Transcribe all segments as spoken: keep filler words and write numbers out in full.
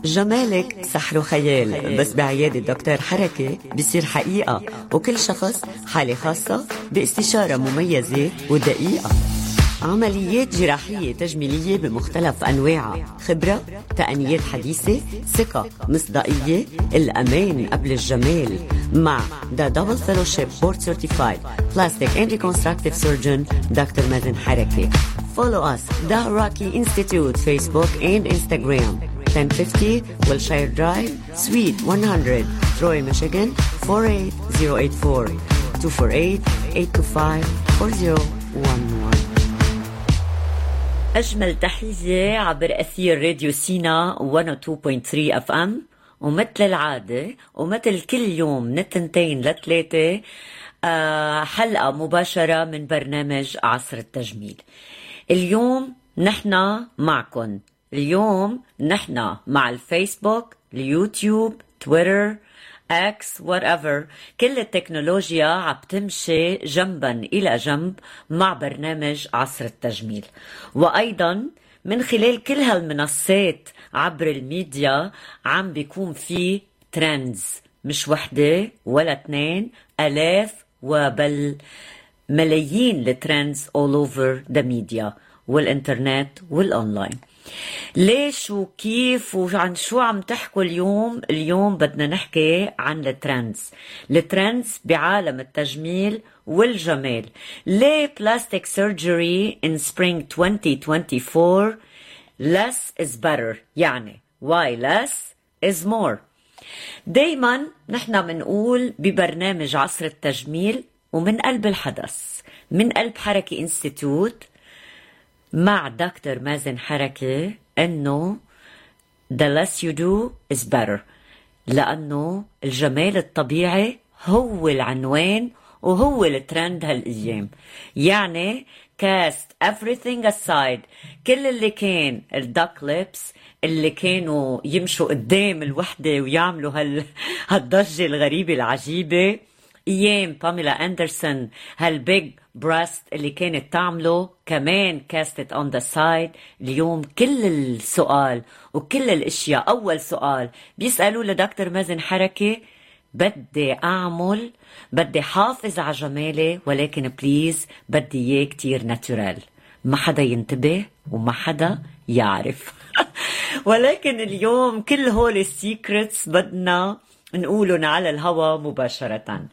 جمالك سحر وخيال، بس بعيادة دكتور حركة بيصير حقيقة، وكل شخص حالة خاصة باستشارة مميزة ودقيقة. عمليات جراحية تجميلية بمختلف أنواعها، خبرة، تقنيات حديثة، ثقة، مصداقية، الأمان قبل الجمال. مع The Double Fellowship Board Certified Plastic and Reconstructive Surgeon دكتور مازن حركة. Follow us The Rocky Institute Facebook and Instagram. ten fifty Wilshire Drive, Suite one hundred, Troy, Michigan four eight zero eight four, two four eight, eight two five, four zero one one. أجمل تحية عبر أثير راديو سينا مية واثنين فاصلة ثلاثة اف ام، ومثل العادة ومثل كل يوم من التنتين لثلاثة آه حلقة مباشرة من برنامج عصر التجميل. اليوم نحن معكن، اليوم نحن مع الفيسبوك، اليوتيوب، تويتر، اكس، whatever. كل التكنولوجيا عم تمشي جنبا إلى جنب مع برنامج عصر التجميل. وأيضا من خلال كل هالمنصات عبر الميديا عم بيكون في ترندز، مش وحدة ولا اثنين، ألاف وبل ملايين الترندز all over the media والإنترنت والأونلاين. ليش وكيف وعن شو عم تحكوا اليوم؟ اليوم بدنا نحكي عن الترندز الترندز بعالم التجميل والجمال. ليه plastic surgery in spring twenty twenty-four less is better؟ يعني why less is more. دايما نحن منقول ببرنامج عصر التجميل ومن قلب الحدث، من قلب حركة انستيتوت مع دكتور مازن حركة، انه the less you do is better، لانه الجمال الطبيعي هو العنوان وهو الترند هالايام. يعني cast everything aside، كل اللي كان الدك ليبس اللي كانوا يمشوا قدام الوحدة ويعملوا هال هالضجة الغريبة العجيبة ايام باميلا اندرسون، هالبيج براست اللي كانت تعمله كمان كاستت اون ذا سايد. اليوم كل السؤال وكل الاشياء، اول سؤال بيسالوا لدكتور مازن حركة، بدي اعمل، بدي حافظ على جمالي، ولكن بليز بدي اياه كتير ناتورال، ما حدا ينتبه وما حدا يعرف. ولكن اليوم كل هول السيكريتس بدنا نقولن على الهوا مباشرة.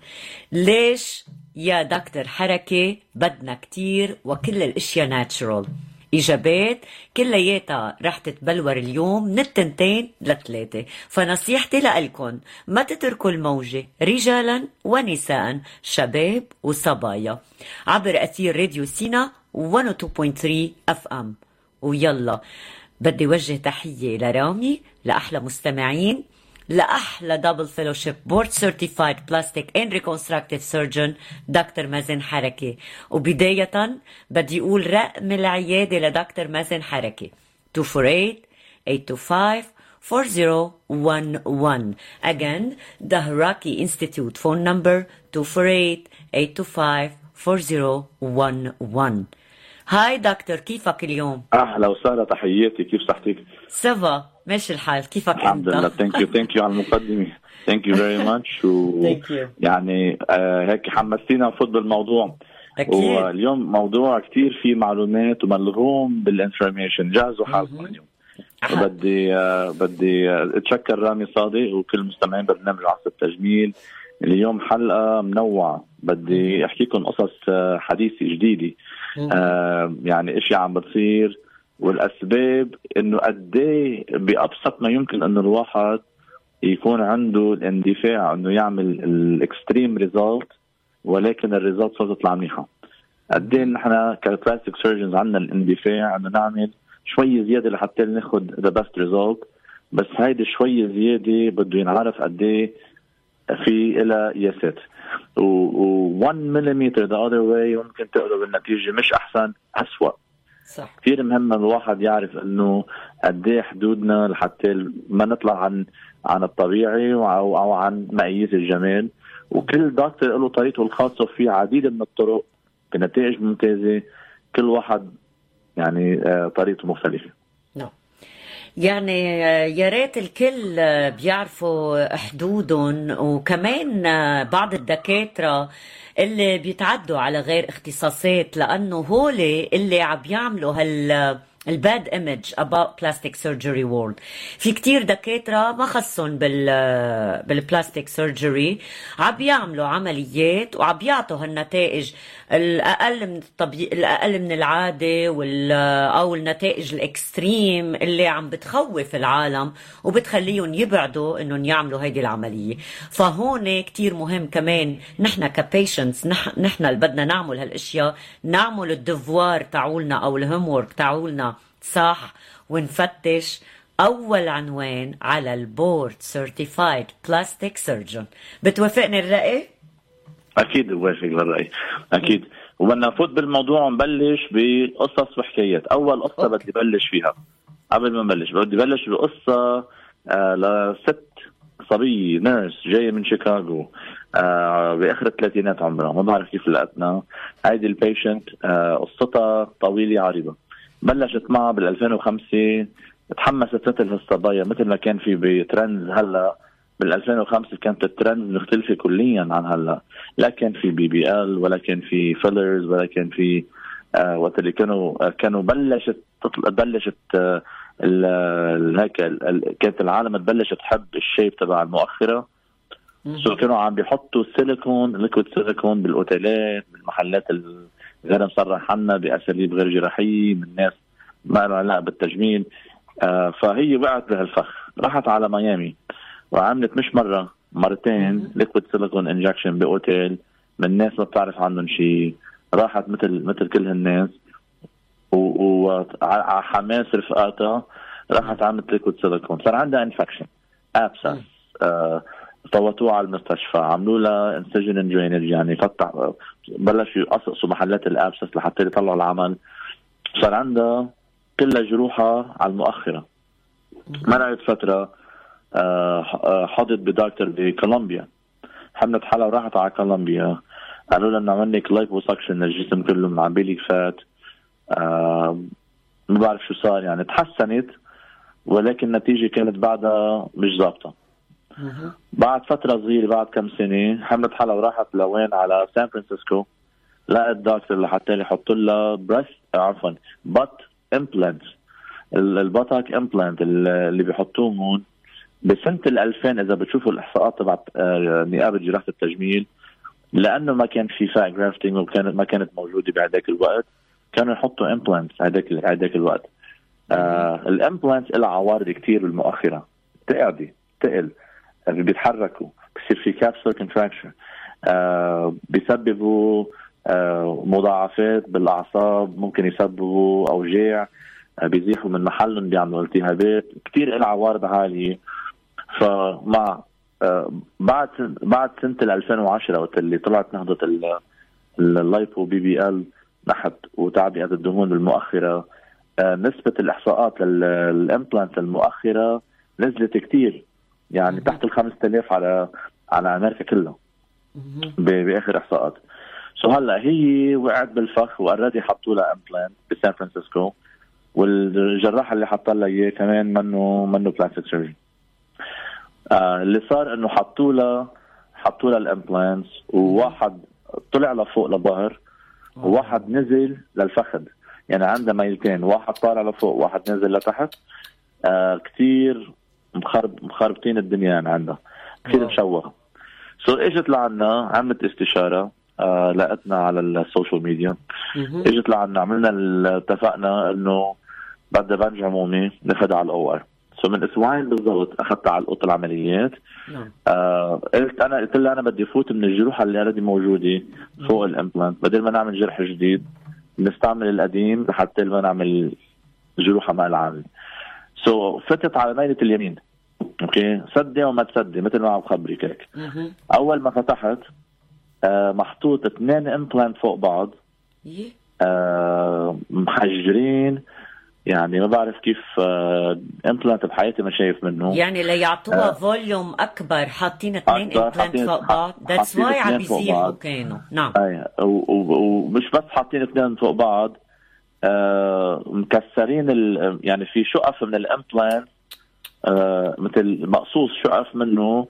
ليش يا دكتور حركة بدنا كتير وكل الاشياء ناتشرال؟ إجابات كلياتها رح تتبلور اليوم من التنتين لثلاثة. فنصيحتي لألكن ما تتركوا الموجة، رجالا ونساء، شباب وصبايا، عبر أثير راديو سينا مية واثنين فاصلة ثلاثة اف ام. ويلا بدي وجه تحية لرامي، لأحلى مستمعين، لأحلى دبل فيلوشيب بورد سيرتيفايد بلاستيك اند ريكونستراكتيف سيرجن دكتور مازن حركة. وبداية بدي أقول رقم العيادة لدكتور مازن حركة two four eight, eight two five, four zero one one. Again, the Haraki Institute phone number two four eight, eight two five, four zero one one. هاي دكتور، كيفك اليوم؟ أهلا وسهلا، تحياتي، كيف صحتك؟ سافا، ماشي الحال، كيفك أنت؟ الحمد لله. ثانك يو ثانك يو على المقدمة. ثانك يو فيري ماتش. يعني آه هيك حمستينا نفوت بالموضوع. أكيد. واليوم موضوع كتير فيه معلومات وملغوم بالانفورميشن. جهزوا حالكم اليوم. بدي آه بدي آه اتشكر رامي صادق وكل مستمعين برنامج عصر التجميل. اليوم حلقة منوعة، بدي احكيكم قصص آه حديثة جديدة، آه يعني اشياء عم بتصير، والأسباب إنه قديه بأبسط ما يمكن إنه الواحد يكون عنده الاندفاع إنه يعمل الإكستريم ريزالت، ولكن الريزالت صارت تطلع منيحة. قديه نحن كبلاستيك سيرجنز عنا الاندفاع إنه نعمل شوية زيادة لحتى ناخد the best result، بس هيدي شوية زيادة بده ينعرف قديه في إلى ياسات، و one millimeter the other way ممكن تقلب النتيجة مش أحسن، أسوأ. صح. كثير مهم الواحد يعرف انه قديه حدودنا لحتى ما نطلع عن عن الطبيعي او او عن مقاييس الجمال. وكل دكتور له طريقته الخاصه، في عديد من الطرق بنتائج ممتازه، كل واحد يعني طريقته مختلفه. نعم. يعني يا ريت الكل بيعرفوا حدودهم، وكمان بعض الدكاترة اللي بيتعدوا على غير اختصاصات، لأنه هولي اللي عم يعملوا هال الباد ايمج about plastic surgery world. في كتير دكاترة ما خصهم بال بالبلاستيك سيرجري، عم بيعملوا عمليات وعم بيعطوا هالنتائج الأقل من الطبيعي، الأقل من العادة، وال أو النتائج الإكستريم اللي عم بتخوف العالم وبتخليهم يبعدوا إنهم يعملوا هيدي العملية. فهون كتير مهم كمان نحن كبيشنتس، نحن نحن اللي بدنا نعمل هالاشياء، نعمل الدفوار تاعولنا او الهوم وورك تاعولنا صح، ونفتش اول عنوان على البورد سيرتيفايد بلاستيك سيرجن. بتوافقني الرأي؟ اكيد بوافق بالرأي، اكيد. وبدنا نفوت بالموضوع ونبلش بقصص وحكايات. اول قصه أوكي. بدي بلش فيها. قبل ما نبلش بدي بلش بقصه آه لست صبيه نيرس جايه من شيكاغو آه باخر الثلاثينات عمرها، ما بعرف كيف لقتنا. هيدي البيشنت آه قصتها طويله عريضه. بلشت معها بال ألفين وخمسة، تحمست مثل هالصبايا مثل ما كان في بترندز هلا. بال ألفين وخمسة كانت الترند مختلفه كليا عن هلا، لا كان في بي بي ال ولا كان في فيلرز ولا كان في آه وقت اللي كانوا آه كانوا بلشت بلشت آه هيك كانت العالم تبلش تحب الشيب تبع المؤخره. سو كانوا عم بيحطوا سيليكون، ليكويد سيليكون بالاوتيلات، بالمحلات غير مصرح عنا، باساليب غير جراحيه، من ناس ما لها علاقه بالتجميل. آه فهي وقعت بهالفخ، راحت على ميامي وعملت مش مره مرتين ليكويد سيليكون انجكشن باوتيل من ناس ما بتعرف عنهم شيء. راحت مثل مثل كل هالناس وعلى حماس رفقاتها راحت عملت ليكويد سيليكون، صار عندها انفكشن ابسس. آه فوتوها على المستشفى، عملوا لها انسجن اند درينج، يعني فتح بلشوا يقصقصوا محلات الابسس لحتى يطلعوا العمل. صار عندها كلها جروحها على المؤخره. مرقت فتره آه حضت بدكتور بكولومبيا، حملت حالها وراحت على كولومبيا، قالوا لها نعمل لك لايبوسكشن للجسم كله من عبالك فات. آه ما بعرف شو صار، يعني تحسنت ولكن النتيجة كانت بعدها مش ضابطة. بعد فترة صغيرة، بعد كم سنة، حملت حالها وراحت لوين على سان فرانسيسكو، لقت دكتور لحتى يحط لها بريست عفوا بط امبلانت، البطك امبلانت اللي بيحطوهم هون بسنة الألفين. إذا بتشوفوا الإحصاءات تبعت نقابة جراحة التجميل، لأنه ما كان في فات جرافتنج وكانت ما كانت موجودة بهذاك الوقت، كانوا يحطوا امبلانت هذاك هذاك الوقت. آه الامبلانت لها عوارض كتير بالمؤخرة، تقعدي تقل، بيتحركوا، بصير في كابسول كونتراكشن، آه بيسببوا آه مضاعفات بالأعصاب، ممكن يسببوا أوجاع، آه بيزيحوا من محلهم، بيعملوا التهابات كتير، لها عوارض عالية. فمع آه بعد بعد سنة ألفين وعشرة وقت اللي طلعت نهضة اللايبو بي بي ال نحت وتعبئة الدهون بالمؤخرة، آه نسبة الإحصاءات للإمبلانت المؤخرة نزلت كتير، يعني تحت الخمسة آلاف على على أمريكا كلها بآخر إحصاءات. سو هلا هي وقعت بالفخ وأوريدي حطوا لها إمبلانت بسان فرانسيسكو، والجراح اللي حط لها إياه كمان منه منه بلاستيك سيرجن. آه اللي صار إنه حطوا لها حطوا لها الإمبلانتس، وواحد طلع لفوق لظهر وواحد نزل للفخذ، يعني عندها ميلتين، واحد طالع لفوق واحد نزل لتحت. آه كتير مخرب مخربتين الدنيا يعني عندها كتير مشوهة. سو اجت لعنا عملت استشارة، آه لقتنا على السوشيال ميديا، اجت لعنا عملنا اتفقنا انه بدها بنج عمومي ناخدها على الاو ار. سو من اسبوعين بالضبط اخذتها على اوضه العمليات. آه قلت انا قلت لها انا بدي فوت من الجروح اللي اوريدي موجوده فوق الامبلانت، بدل ما نعمل جرح جديد نستعمل القديم لحتى ما نعمل جروح مع العامل. سو so, فتت على ميلة اليمين، اوكي، صدق وما تصدق مثل ما عم بخبرك هيك. اول ما فتحت آه محطوط اثنين امبلانت فوق بعض، آه محجرين، يعني ما بعرف كيف آه امبلانت بحياتي ما شايف منه، يعني ليعطوها آه فوليوم اكبر حاطين اثنين امبلانت فوق بعض. ذاتس واي عم بيزيحوا كانوا. نعم، اي ومش بس حاطين اثنين فوق بعض، آه مكسرين ال... يعني في شقف من الامبلانت آه مثل مقصوص شقف منه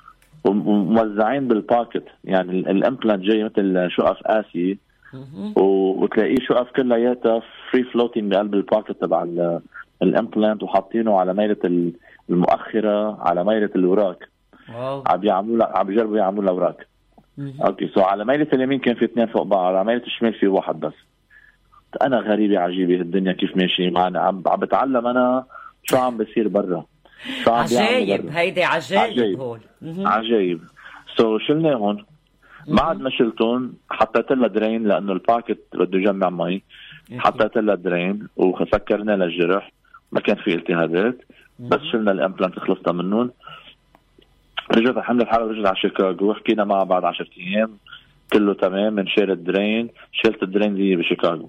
وموزعين بالباكت، يعني الامبلانت جاي مثل شقف قاسي وتلاقيه شقف كلياتها فري فلوتينج بقلب الباكت تبع الامبلانت وحاطينه على ميلة المؤخرة على ميلة الوراك. عم يعملوا عم يجربوا يعملوا له وراك. اوكي سو على ميلة اليمين كان في اثنين فوق بعض، على ميلة الشمال في واحد بس. انا غريبة عجيبة الدنيا كيف ماشي معنا، عم عم بتعلم انا شو عم بصير برا. عجايب هيدي عجايب هون عجايب. سو so, شلناهم بعد ما شلتهم حطيت لها درين لانه الباكت بده يجمع مي، حطيت لها درين وسكرنا لها الجرح، ما كان في التهابات بس شلنا الامبلانت خلصنا منهم. رجعت حمل الحالة ورجعت على شيكاغو، حكينا مع بعض عشرة ايام كله تمام، نشيل الدرين، شلت الدرين دي بشيكاغو.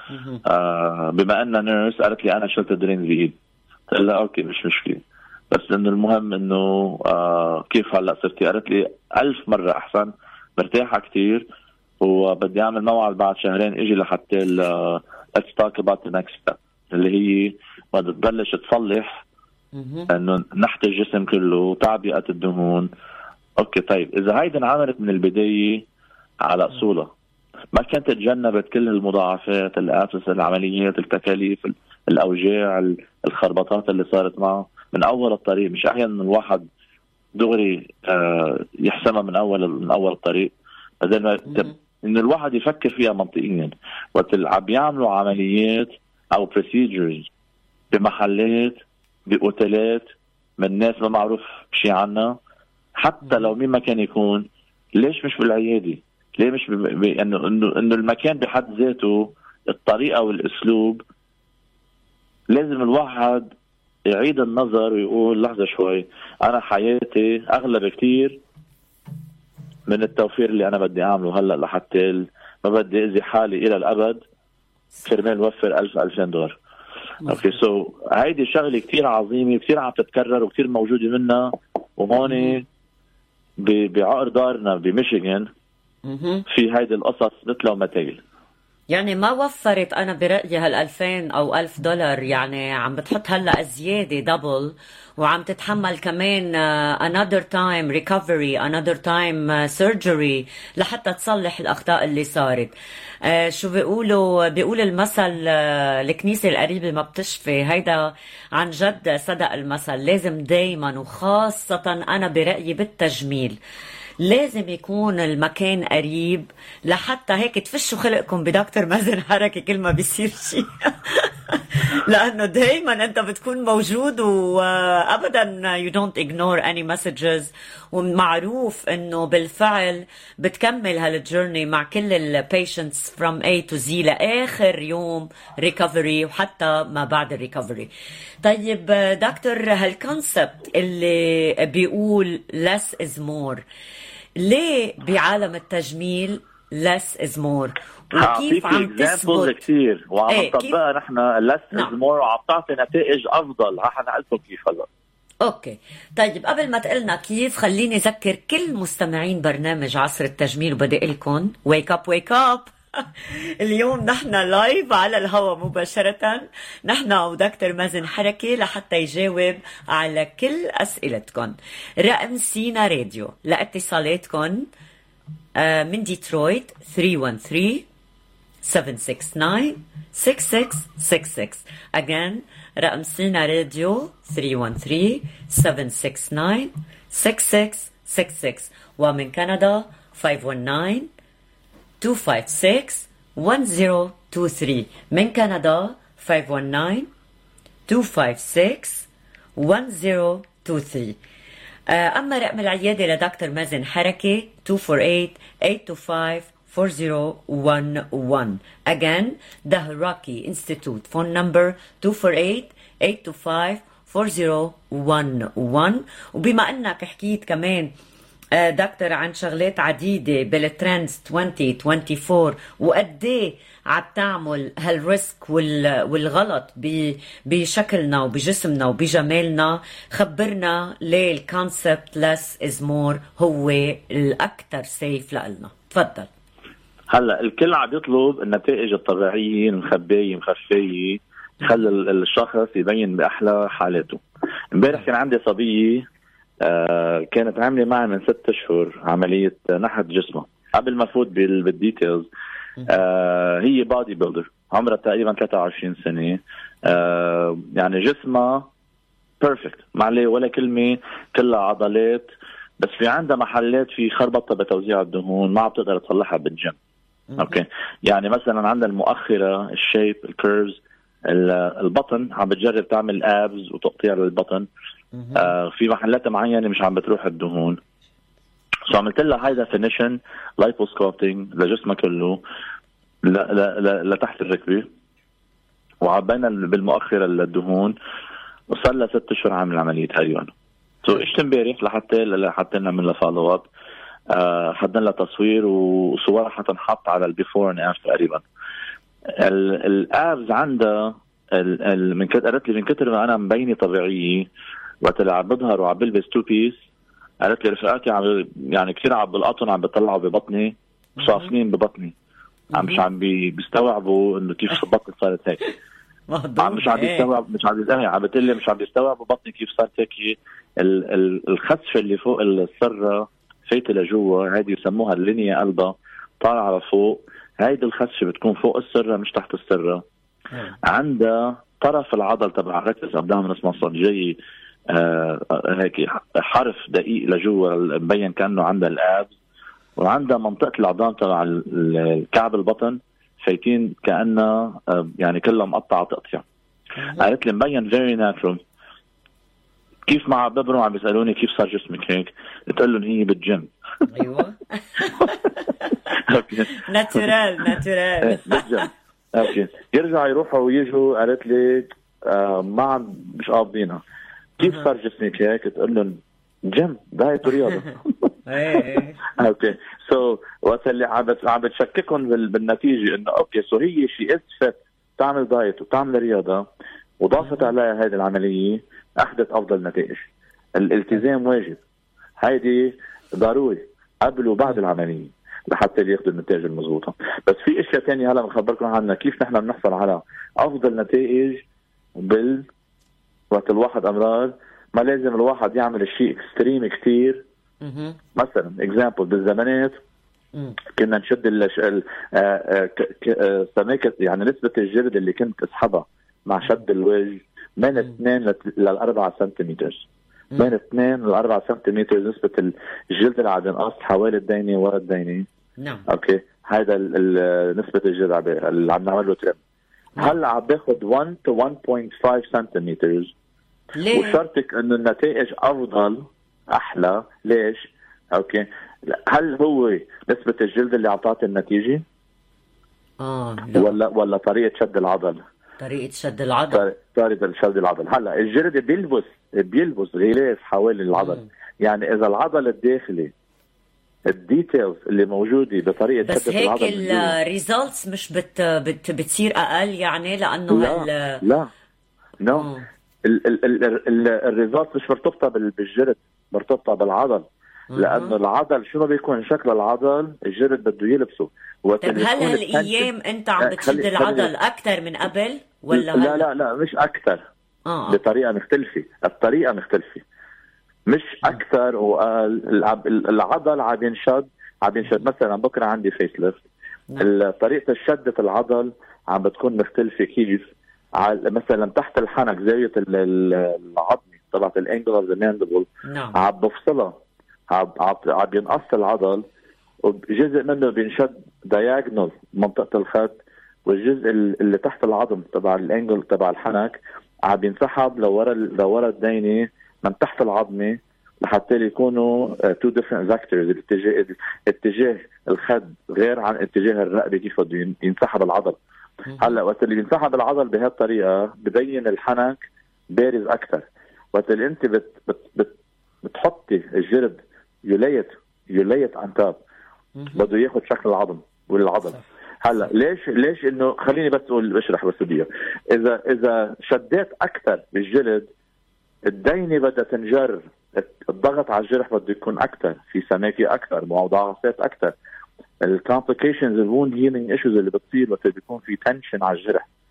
آه بما انها نيرس قالت لي انا شلت الدرين بايدي، قلت لها اوكي مش مشكله، بس انه المهم انه آه كيف هلا صرتي؟ قالت لي ألف مرة احسن، مرتاحه كتير وبدي اعمل موعد بعد شهرين اجي لحتى let's talk about the next step اللي هي بدها تبلش تصلح انه نحت الجسم كله، تعبئه الدهون. اوكي طيب اذا هيدي انعملت من البدايه على اصولها، ما كانت تجنبت كل المضاعفات، الاسس، العمليات، التكاليف، الاوجاع، الخربطات اللي صارت معه من اول الطريق. مش احيانا الواحد دغري آه يحسمها من اول من اول الطريق، بدل ما ان الواحد يفكر فيها منطقيا. وقت اللي عم يعملوا عمليات او procedures بمحلات باوتيلات من ناس ما معروف شيء عنها، حتى لو مين ما كان يكون، ليش مش بالعياده؟ ليه مش ب... انه انه انه المكان بحد ذاته الطريقه والاسلوب لازم الواحد يعيد النظر ويقول لحظه شوي، انا حياتي اغلى بكتير من التوفير اللي انا بدي اعمله هلا لحتى ما بدي اذي حالي الى الابد كرمال وفر ألف ألفين دولار. اوكي سو so, هيدي شغله كتير عظيمه كتير عم تتكرر وكتير موجوده منها، وهون بعقر دارنا بميشيغان في هيدي القصص مثل ومثيل. يعني ما وفرت أنا برأيي هالألفين أو ألف دولار، يعني عم بتحط هلأ زيادة دبل، وعم تتحمل كمان uh, another time recovery another time uh, surgery لحتى تصلح الأخطاء اللي صارت. uh, شو بيقولوا بيقول المثل uh, الكنيسة القريبة ما بتشفي. هيدا عن جد صدق المثل. لازم دايما وخاصة أنا برأيي بالتجميل لازم يكون المكان قريب، لحتى هيك تفشوا خلقكم بدكتور مازن حركي كل ما بيصير شيء لأنه دايما أنت بتكون موجود وأبدا you don't ignore any messages، ومعروف أنه بالفعل بتكمل هالجيرني مع كل ال patients from A to Z لآخر يوم recovery وحتى ما بعد الريكفري. طيب دكتور، هالكونسبت اللي بيقول less is more، ليه بعالم التجميل less is more؟ وكيف عم تثبت كثير وعم ايه نطبقها نحن less is more وعم تعطي نتائج افضل؟ ها حنقلكم كيف هلا. اوكي طيب قبل ما تقلنا كيف، خليني اذكر كل مستمعين برنامج عصر التجميل وبدي لكم wake up wake up اليوم نحن لايف على الهواء مباشرة، نحن ودكتور مازن حركي لحتى يجاوب على كل أسئلتكم. رقم سينا راديو لاتصالاتكم من ديترويت ثري ون ثري سفن سكس ناين سكس سكس سكس سكس. again رقم سينا راديو ثري ون ثري سفن سكس ناين سكس سكس سكس سكس، ومن كندا فايف ون ناين تو فايف سكس ون زيرو تو ثري. من كندا فايف ون ناين تو فايف سكس ون زيرو تو ثري. أما رقم العيادة لدكتور مازن حركي تو فور ايت ايت تو فايف فور زيرو ون ون. again the Haraki Institute phone number تو فور ايت ايت تو فايف فور زيرو ون ون. وبما أنك حكيت كمان دكتور عن شغلات عديدة بالترندز عشرين أربعة وعشرين وقديه عم تعمل هالريسك والغلط بشكلنا وبجسمنا وبجمالنا، خبرنا ليه الكونسبت less is more هو الأكثر سيف لنا. تفضل. هلا الكل عم يطلب النتائج الطبيعية المخبية مخفية خلي الشخص يبين باحلى حالاته. امبارح كان عندي صبيه آه كانت عامله معي من ست اشهر عمليه نحت جسمها. قبل ما فوت بالديتيلز آه هي بادي بيلدر، عمرها تقريبا ثلاثة وعشرين سنه، آه يعني جسمها بيرفكت، ما عليه ولا كلمه، كلها عضلات، بس في عندها محلات في خربطه بتوزيع الدهون ما عم تقدر تصلحها بالجيم. اوكي، يعني مثلا عندنا المؤخره، الشيب، الكيرفز، البطن عم بتجرب تعمل ابز وتقطيع للبطن، آه في محلات معينه مش عم بتروح الدهون. سو عملت لها هاي ديفينيشن لايبوسكوبينج لجسمها كله لا لا لا لتحت الركبه، وعبينا بالمؤخره للدهون، وصار لها ست اشهر عامل عمليه تقريبا. سو اجت امبارح لحتى لحتى نعمل لها فولو اب، آه حدنا لها تصوير وصورها حتنحط على البيفور اند افتر تقريبا. الابز عندها من كتر قالت لي من كتر ما انا مبينه طبيعيه وقت اللي عم بظهر وعم بلبس تو بيس، قالت لي رفقاتي عم يعني كثير عم بالقطن عم بيطلعوا ببطني صافنين ببطني، عم مش عم بيستوعبوا انه كيف بطني صارت هيك. عم مش عم بيستوعب مش عم بيستوعب عم بتقول لي مش عم بيستوعبوا بطني كيف صارت هيك. الخسفه اللي فوق السره فايته لجوا، هذه يسموها اللينيا قلبها طالعه لفوق، هيدي الخسفه بتكون فوق السره مش تحت السره. عندها طرف العضل تبع الركز قدام راس مصر جاي آه هيك حرف دقيق لجوا مبين كانه عندها الابز، وعندها منطقه العظام تبع الكعب البطن فايتين كانها آه يعني كلها مقطعه تقطيع. قالت لي مبين فيري ناتشرال. كيف مع ببرم عم بيسالوني كيف صار جسمك هيك، بتقول لهم هي بالجيم. ايوه ناتورال ناتورال بالجيم. اوكي، يرجع يروحوا ويجوا. قالت لي آه ما عم مش قابضينها. كيف صار جسمك هيك؟ تقول لهم جيم دايت ورياضه. ايه اوكي، سو وقت اللي عم عم بتشككهم بالنتيجه انه اوكي سو هي شي از فت تعمل دايت وتعمل رياضه وضافت عليها هذه العمليه، اخذت افضل نتائج. الالتزام واجب، هيدي ضروري قبل وبعد العمليه لحتى ياخذوا النتائج المضبوطه. بس في اشياء ثانيه هلا بنخبركم عنها، كيف نحن بنحصل على افضل نتائج بال وقت الواحد امرار. ما لازم الواحد يعمل الشيء اكستريم كثير. مثلا اكزامبل بالزمانات كنا نشد ال سماكه يعني نسبه الجلد اللي كنت اسحبها مع شد الوجه من اثنين للأربعة سنتيمتر، من اثنين للأربعة سنتيمتر نسبة الجلد اللي عم ينقص حوالي الدينة ورا الدينة. نعم. اوكي، هذا نسبة الجلد اللي عم نعمل له ترم. هلا عم باخذ واحد to واحد فاصلة خمسة سنتيمتر. وشرطك انه النتائج افضل احلى. ليش؟ اوكي، هل هو نسبة الجلد اللي اعطت النتيجة؟ اه ولا ولا طريقة شد العضل؟ طريقة شد العضل. طريقة شد العضل. هلا الجلد بيلبس بيلبس غلاف حوالي العضل. مم. يعني إذا العضل الداخلي الديتيلز اللي موجودة بطريقة شد العضل، بس هيك الريزلتس مش بت بت بتصير أقل يعني لأنه لا هال لا نو الريزلتس مش مرتبطة بالجلد، مرتبطة بالعضل. لأنه العضل شنو بيكون شكل العضل الجلد بده يلبسه. طيب هل هالأيام أنت عم بتشد العضل أكثر من قبل ولا لا لا لا مش أكثر. آه. بطريقة مختلفة، الطريقة مختلفة مش أكثر. وقال العضل عم ينشد عم ينشد مثلا بكرة عندي فيس ليفت، طريقة الشدة العضل عم بتكون مختلفة. كيف؟ مثلا تحت الحنك زاوية العظمة تبعت الانجل اوف ذا ماندبل عم بفصلها، عم عم ينقص العضل وجزء منه بينشد دايجنال منطقة الخد، والجزء اللي تحت العظم تبع الانجل تبع الحنك عم ينسحب لورا لورا الدينه من تحت العظمه لحتى يكونوا تو ديفرنت فاكتورز. الاتجاه اتجاه الخد غير عن اتجاه الرقبه كيف بده ينسحب العضل. هلا وقت اللي بينسحب العضل بهالطريقه ببين الحنك بارز اكثر. وقت اللي انت بت بت بت بتحطي الجلد يليت يليت عن تاب بده ياخذ شكل العظم والعضل. هلا ليش ليش انه خليني بس اقول اشرح بس بدي اذا اذا شديت اكثر بالجلد الدينه بدها تنجر، الضغط على الجرح بده يكون اكثر، في سماكه اكثر، مضاعفات اكثر. الكومبليكيشنز الووند هيلينج ايشوز اللي بتصير وقت بيكون في تنشن على الجرح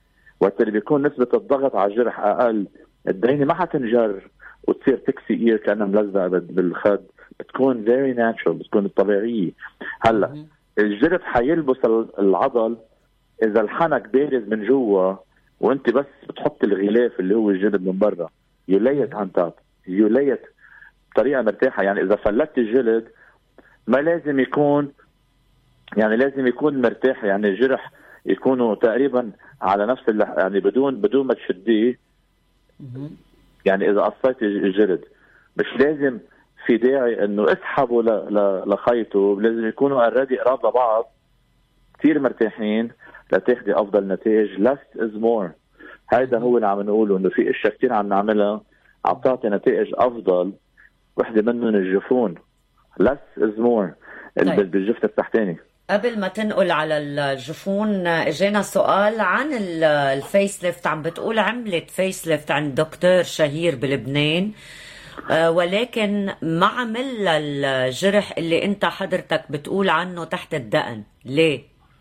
وقت اللي بيكون نسبة الضغط على الجرح أقل الدينة ما حتنجر وتصير تكسي إير كأنها ملزقة بالخد، بتكون very natural، بتكون طبيعية. هلا الجرح حيلبس العضل إذا الحنك بارز من جوا وانت بس بتحط الغلاف اللي هو الجلد من برا، يليت عن تاب يليت بطريقة مرتاحة. يعني إذا فلتت الجلد ما لازم يكون، يعني لازم يكون مرتاح، يعني الجرح يكونوا تقريبا على نفس اللح... يعني بدون بدون ما تشديه. يعني إذا قصيت الجلد مش لازم في داعي إنه اسحبوا ل... ل... لخيطه، لازم يكونوا already قراب لبعض كتير مرتاحين لتاخدي أفضل نتائج. less is more. هيدا هو اللي عم نقوله، إنه في أشياء كتير عم نعملها عم تعطي نتائج أفضل، واحدة منهم الجفون. less is more طيب. بالجفن التحتاني. قبل ما تنقل على الجفون اجينا سؤال عن الفيس ليفت. عم بتقول عملت فيس ليفت عند دكتور شهير بلبنان ولكن ما عمل الجرح اللي انت حضرتك بتقول عنه تحت الدقن. ليه؟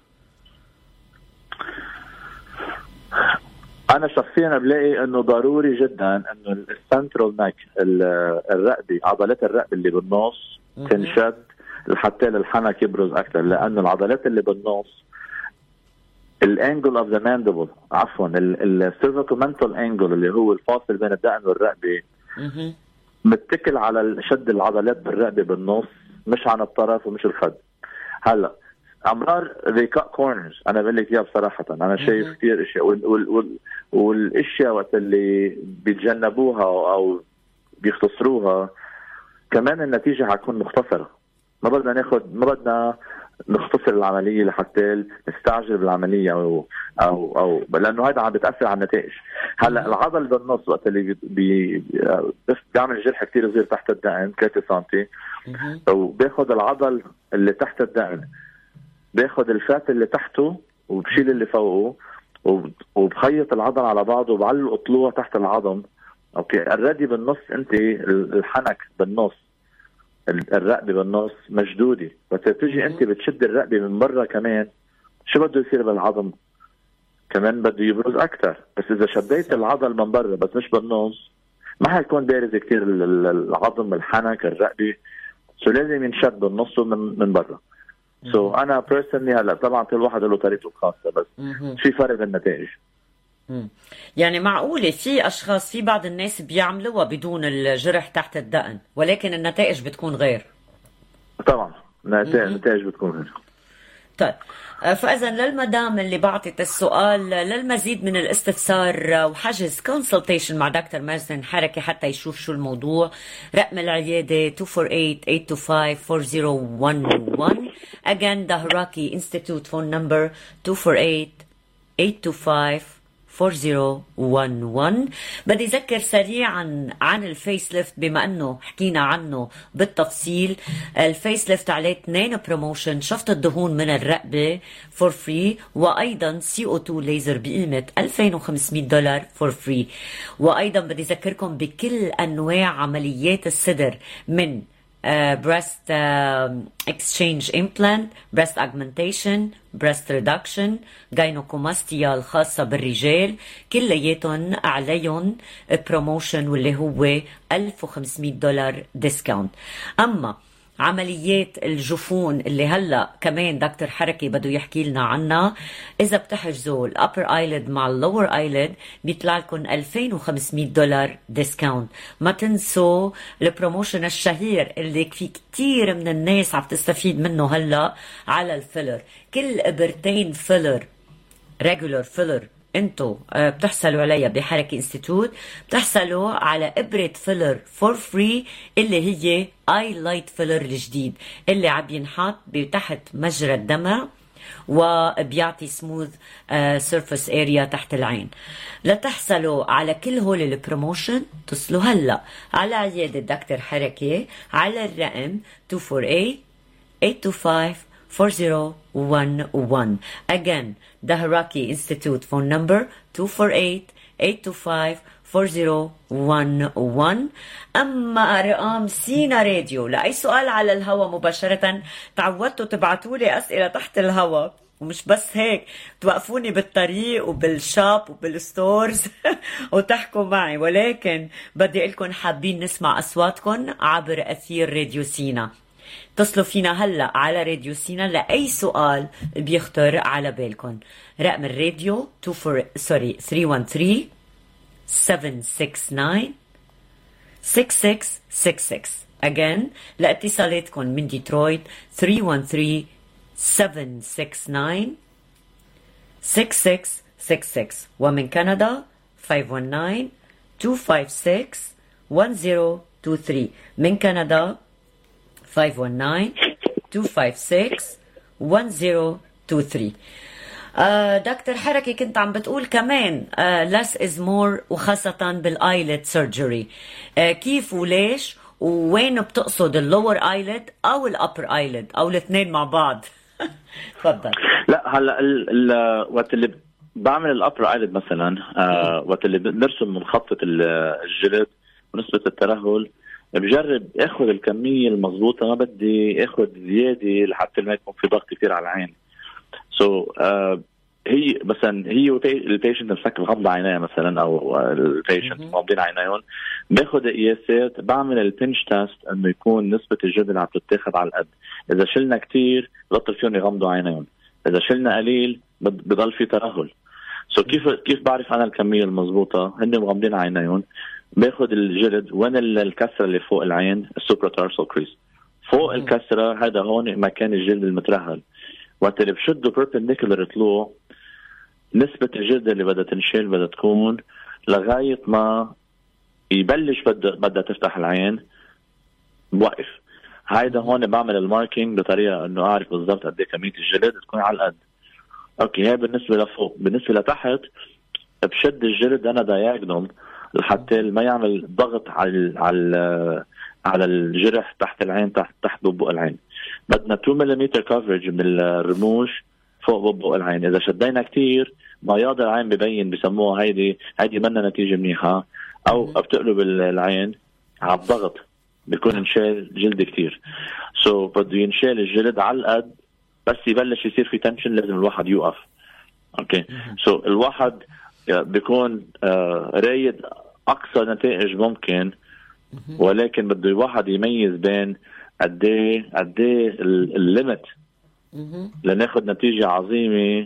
انا شخصيا بلاقي انه ضروري جدا انه السنترال ناك الرقبه، عضلات الرقبه اللي بالنص تنشد لحتى الحنك يبرز اكثر، لان العضلات اللي بالنص الانجل اوف ذا ماندبل عفوا السيرفيكومنتال انجل اللي هو الفاصل بين الدقن والرقبه متكل على شد العضلات بالرقبه بالنص، مش عن الطرف ومش الخد. هلا امرار they cut corners، انا بقول لك اياها بصراحه، انا شايف كثير اشياء وال وال والاشياء وقت اللي بيتجنبوها او بيختصروها كمان النتيجه حتكون مختصره. ما بدنا ناخذ ما بدنا نختصر العمليه لحتى نستعجل بالعمليه او او او لانه هذا عم بتاثر على النتائج. هلا العضل بالنص وقت اللي بي بيعمل جرح كثير صغير تحت الدقن ثلاثة سنتي، وباخذ العضل اللي تحت الدقن باخذ الفات اللي تحته وبشيل اللي فوقه وبخيط العضل على بعضه وبعلق طلوع تحت العظم. اوكي الردي بالنص، انت الحنك بالنص الرقبه بالنص مشدوده، بس بتيجي انت بتشد الرقبه من برا كمان شو بده يصير بالعظم؟ كمان بده يبرز اكثر. بس اذا شديت العضل من برا بس مش بالنص ما حيكون بارز كثير العظم الحنك الرقبه، سو لازم ينشد بالنص ومن من برا. سو so, انا بيرسونلي هلا طبعا كل واحد له طريقته الخاصه، بس في فرق بالنتائج. يعني معقوله في اشخاص، في بعض الناس بيعملوها بدون الجرح تحت الدقن ولكن النتائج بتكون غير. طبعا النتائج بتكون غير. طيب فاذا للمدام اللي بعطت السؤال للمزيد من الاستفسار وحجز كونسلتيشن مع دكتور مازن حركي حتى يشوف شو الموضوع، رقم العياده اثنين أربعة ثمانية ثمانية خمسة أربعة صفر واحد واحد. again دهراكي انستيتوت فون نمبر اثنين أربعة ثمانية ثمانية خمسة أربعة صفر واحد واحد. بدي أذكر سريعا عن الفيس ليفت بما أنه حكينا عنه بالتفصيل. الفيس ليفت عليه اثنين بروموشن، شفط الدهون من الرقبة فور فري، وأيضا سي او اثنين ليزر بقيمة ألفين وخمسمية دولار فور فري. وأيضا بدي أذكركم بكل أنواع عمليات الصدر من Uh, breast uh, exchange implant, breast augmentation, breast reduction, gynecomastia الخاصة بالرجال، كلياتهم عليهم بروموشن واللي هو ألف وخمسمية دولار ديسكاونت. أما عمليات الجفون اللي هلا كمان دكتور حركي بده يحكي لنا عنها، اذا بتحجزوا الابر ايلid مع اللور ايلid بيطلع لكم ألفين وخمسمية دولار ديسكاونت. ما تنسوا البروموشن الشهير اللي في كتير من الناس عم تستفيد منه هلا على الفيلر. كل ابرتين فيلر ريجولر فيلر انتو بتحصلوا عليها بحركة انستيتوت بتحصلوا على ابرة فيلر فور فري اللي هي اي لايت فيلر الجديد اللي عم ينحط بتحت مجرى الدمع وبيعطي سموث سيرفيس اريا تحت العين. لتحصلوا على كل هول البروموشن اتصلوا هلا على عيادة دكتور حركة على الرقم اثنين أربعة ثمانية ثمانية خمسة four zero one one. Again, Dahraki Institute phone number two four eight eight two five four zero one one. أما أرقام سينا راديو لأي سؤال على الهواء مباشرة تعودتوا تبعتوا لي أسئلة تحت الهواء ومش بس هيك توقفوني بالطريق وبالشاب وبالستورز وتحكوا معي، ولكن بدي لكم حابين نسمع أصواتكم عبر أثير راديو سينا. اتصلوا فينا هلأ على راديو سينا لأي سؤال بيخطر على بالكم. رقم الراديو ثلاثة واحد ثلاثة سبعة ستة تسعة ستة ستة ستة ستة. again لاتصالاتكم من ديترويت ثلاثة واحد ثلاثة سبعة ستة تسعة ستة ستة ستة ستة، ومن كندا خمسة واحد تسعة اثنين خمسة ستة واحد صفر اثنين ثلاثة. من كندا خمسة واحد تسعة اثنين خمسة ستة واحد صفر اثنين ثلاثة. آه دكتور حركي، كنت عم بتقول كمان آه less is more، وخاصة بالايلت سيرجري. آه كيف وليش ووين بتقصد اللور ايلت او الابر ايلت او الاثنين مع بعض؟ تفضل. لا هلا وقت اللي بعمل الابر ايلت مثلا، آه وقت اللي بنرسم منخفض الجلد ونسبة الترهل، بجرب اخذ الكمية المضبوطة، ما بدي اخذ زيادة لحتى ما يكون في ضغط كثير على العين. سو so, uh, هي مثلا هي البيشنت مسكر غمض عينيه مثلا، او البيشنت غامضين عينيهم، باخذ قياسات، بعمل البنش تيست انه يكون نسبه الجلد اللي عم تتاخذ على القد. اذا شلنا كثير بطل فيهم يغمضوا عينيهم، اذا شلنا قليل بضل في ترهل. سو so, كيف كيف بعرف انا الكميه المضبوطه؟ هن مغمضين عينيهم، باخذ الجلد وين الكسره اللي فوق العين، السوبراتارسال كريس فوق الكسره، هذا هون مكان الجلد المترهل. وقت اللي بشده بيربنديكولر طلوع، نسبة الجلد اللي بدها تنشيل بدها تكون لغاية ما يبلش بدها بدها تفتح العين بوقف. هيدا هون بعمل الماركينج بطريقة انه اعرف بالضبط قد ايه كمية الجلد تكون على القد. اوكي، هاي بالنسبة لفوق. بالنسبة لتحت بشد الجلد انا دايجنوم لحتى ما يعمل ضغط على على على الجرح تحت العين، تحت تحت ببق العين. بدنا اثنين ملم كفرج من الرموش فوق ببق العين. اذا شدينا كتير بياض العين ببين، بسموها هيدي هيدي منا نتيجه منيحه، او بتقلب العين على الضغط، بيكون انشال جلد كتير. سو so, بده ينشال الجلد على القد، بس يبلش يصير في تنشن لازم الواحد يوقف. اوكي سو so, الواحد بيكون آه رايد اقصى نتائج ممكن، ولكن بده الواحد يميز بين قد ايه قد ايه الليمت لناخذ نتيجه عظيمه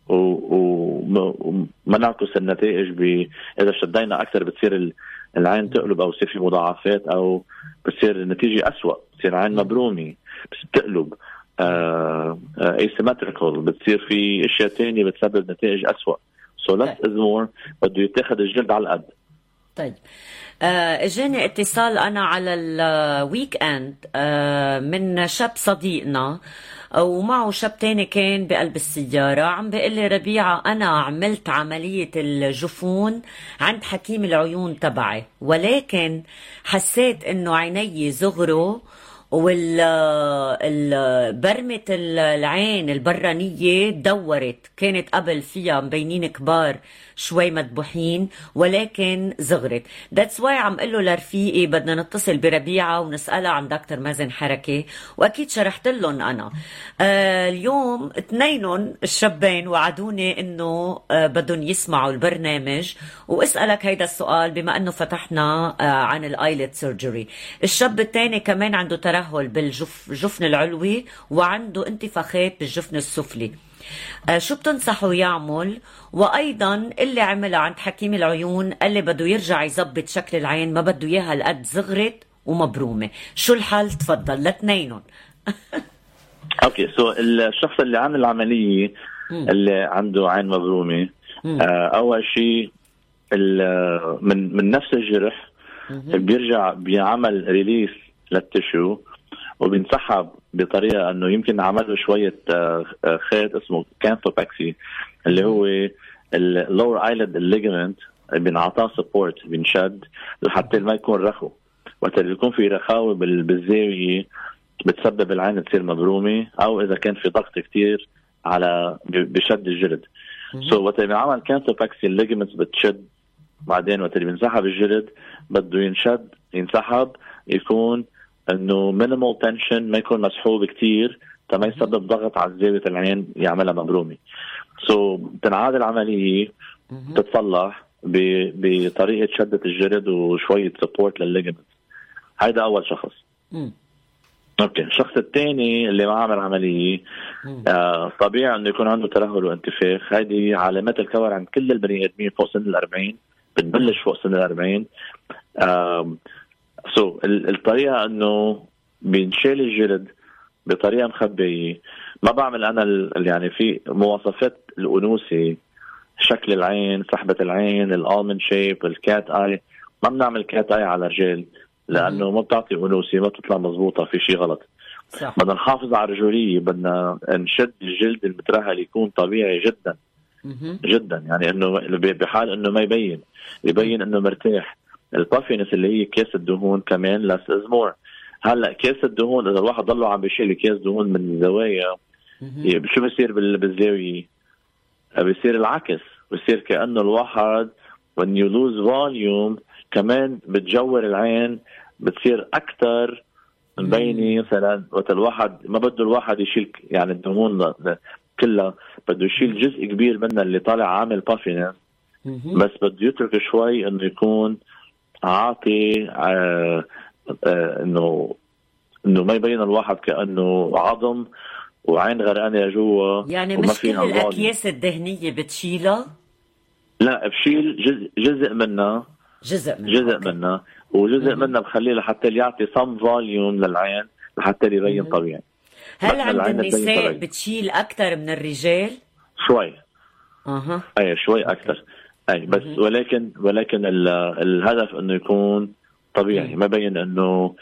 وما نعكس النتائج. ب اذا شدينا اكثر بتصير العين تقلب، او يصير في مضاعفات، او بتصير النتيجه اسوء، بتصير عين مبرومه بتقلب asymmetrical، بتصير في اشياء ثانيه بتسبب نتائج اسوء. سو less is more، بده يتاخذ الجلد على القد. طيب آه، اجاني اتصال انا على الويك اند آه، من شاب صديقنا، ومعه شاب تاني كان بقلب السيارة، عم بيقول لي ربيعة أنا عملت عملية الجفون عند حكيم العيون تبعي، ولكن حسيت إنه عيني زغروا، والبرمة العين البرانية دورت، كانت قبل فيها مبينين كبار شوي مدبوحين ولكن زغرت. that's why عم قله لرفيقي بدنا نتصل بربيعة ونسألها عن دكتور مازن حركي، وأكيد شرحت لهم أنا. آه اليوم اثنينهم الشابين وعدوني إنه آه بدهم يسمعوا البرنامج وأسألك هيدا السؤال بما أنه فتحنا آه عن الآيلت سيرجري. الشاب الثاني كمان عنده ترهل بالجفن العلوي وعنده انتفاخات بالجفن السفلي. آه شو بتنصحوا يعمل؟ وأيضا اللي عملها عند حكيم العيون اللي بده يرجع يزبط شكل العين، ما بده إياها القد زغرت ومبرومة. شو الحل؟ تفضل لاثنينهم. اوكي سو so, الشخص اللي عمل العملية م. اللي عنده عين مبرومة، آه أول شيء من من نفس الجرح م. بيرجع بيعمل ريليس للتشو وبينسحب بطريقه انه يمكن عمل شويه خيط اسمه كانثوباكسي، اللي هو اللور ايلد الليجمنت بينعطاه سبورت، بينشد لحتى ما يكون رخو. وقت اللي يكون في رخاوه بالزاويه بتسبب العين تصير مبرومه، او اذا كان في ضغط كتير على بشد الجلد. سو so, وقت اللي عمل كانثوباكسي الليجمنت بتشد، بعدين وقت اللي بينسحب الجلد بده ينشد ينسحب، يكون انه مينيمال تنشن، ما يكون مسحوب كتير تما يسبب ضغط على زاوية العين يعملها مبرومة. سو so, تنعاد العملية تتصلح بطريقة شدة الجلد وشوية سبورت للليجمنت. هيدا أول شخص. مم. اوكي. الشخص الثاني اللي ما عمل عمليه آه طبيعي انه يكون عنده ترهل وانتفاخ. هذه علامات الكور عند كل البني ادمين فوق سن الأربعين، بتبلش فوق سن الأربعين. آه سو so, الطريقه انه بينشال الجلد بطريقه مخبيه. ما بعمل انا يعني في مواصفات الانوثه، شكل العين، سحبه العين، الالمند شيب، الكات اي. ما بنعمل كات اي على الرجال لانه ما بتعطي انوثه، ما بتطلع مزبوطه، في شيء غلط. صح. بدنا نحافظ على الرجوليه، بدنا نشد الجلد المترهل يكون طبيعي جدا مم. جدا، يعني انه بحال انه ما يبين يبين انه مرتاح. البافينس اللي هي كيس الدهون كمان لاس از مور. هلا كيس الدهون اذا الواحد ضله عم بيشيل كيس دهون من الزوايا شو بيصير بالزاويه؟ بيصير العكس، بيصير كانه الواحد when you lose volume كمان بتجور العين، بتصير اكثر مبينه. مثلا وقت الواحد ما بده الواحد يشيل يعني الدهون كلها، بده يشيل جزء كبير منها اللي طالع عامل بافينس، بس بده يترك شوي انه يكون عاطي آه آه انه انه ما يبين الواحد كانه عظم وعين غرقانه جوا. يعني مش كل الاكياس الدهنيه بتشيلها؟ لا، بشيل جزء جزء منها جزء منها جزء منها وجزء منها بخليه لحتى يعطي some volume للعين لحتى يبين طبيعي. هل عند النساء بتشيل اكثر من الرجال؟ شوي. اها اي شوي اكثر. اي بس مم. ولكن ولكن الهدف انه يكون طبيعي، مم. ما بين انه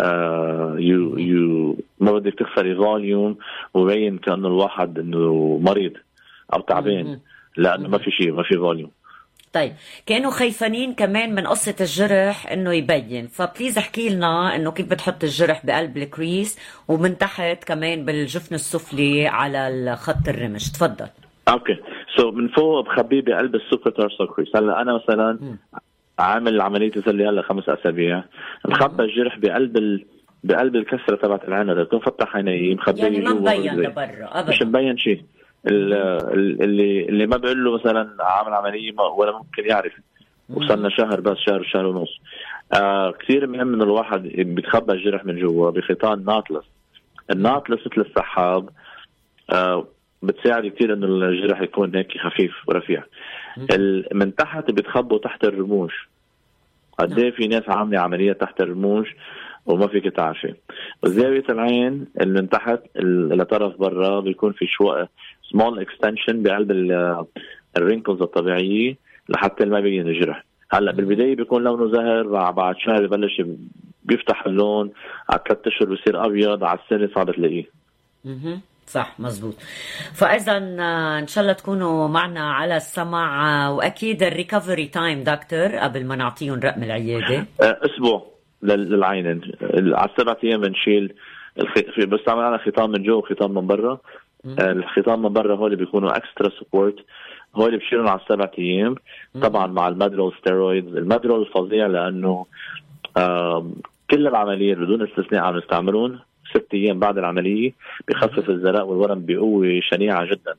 آه يو يو ما بدك تخسري فوليوم وبين كانه الواحد انه مريض او تعبان، لانه ما في شيء، ما في فوليوم. طيب كانوا خايفانين كمان من قصة الجرح انه يبين، فبليز احكي لنا انه كيف بتحط الجرح بقلب الكريس ومن تحت كمان بالجفن السفلي على خط الرمش. تفضل. اوكي. سو so, من فوق بخبيه بقلب السوبرتارسال كريس. هلا انا مثلا م. عامل عملية صار لي هلا خمس اسابيع، مخبى الجرح بقلب ال... بقلب الكسرة تبعت العنبة، بكون فتح عيني مخبيه يعني ما مبين لبرا ابدا، مش مبين شيء. اللي اللي ما بقول له مثلا عامل عمليه ولا ممكن يعرف. وصلنا شهر بس شهر شهر ونص. آه كثير مهم انه الواحد بيتخبى الجرح من جوا بخيطان ناطلس. الناطلس مثل السحاب، آه بتساعد كثير انه الجرح يكون هيك خفيف ورفيع. من تحت بيتخبوا تحت الرموش. قد ايه في ناس عامله عمليه تحت الرموش وما فيك تعرفي. وزاويه العين اللي من تحت اللي طرف برا بيكون في شويه سمول اكستنشن بقلب الرينكلز الطبيعيه لحتى ما يبين الجرح. هلا بالبدايه بيكون لونه زهر، بعد شهر ببلش بيفتح اللون، على ثلاث اشهر بصير ابيض، على السنه صعب تلاقيه. اها صح مزبوط. فاذا ان شاء الله تكونوا معنا على السمع، واكيد الريكفري تايم دكتور قبل ما نعطيهم رقم العياده اسبوع للعينين. على السبع ايام بنشيل الخ... بس عمل على خيطان من جوا وخيطان من برا. الخيطان من برا هول بيكونوا اكسترا سبورت، هول بشيلهم على السبع ايام طبعا مع المادرول ستيرويدز. المادرول فظيع لانه آه كل العمليه بدون استثناء عم نستعملون ست ايام بعد العمليه، بخفف الزرق والورم بقوه شنيعه جدا.